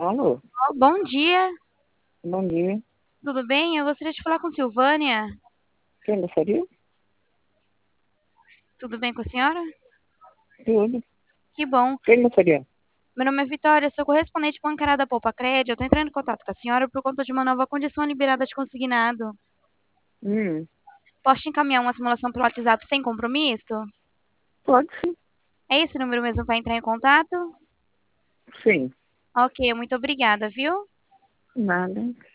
Alô, Oh, bom dia, bom dia. tudo bem? Eu gostaria de falar com Silvânia. Quem gostaria? Tudo bem com a senhora? Tudo. Que bom. Quem gostaria? Meu nome é Vitória, sou correspondente bancária da Poupa Crédito. Eu estou entrando em contato com a senhora por conta de uma nova condição liberada de consignado. Hum, Posso te encaminhar uma simulação pelo WhatsApp sem compromisso? pode sim. É esse número mesmo para entrar em contato? Sim, Ok, muito obrigada, viu? nada.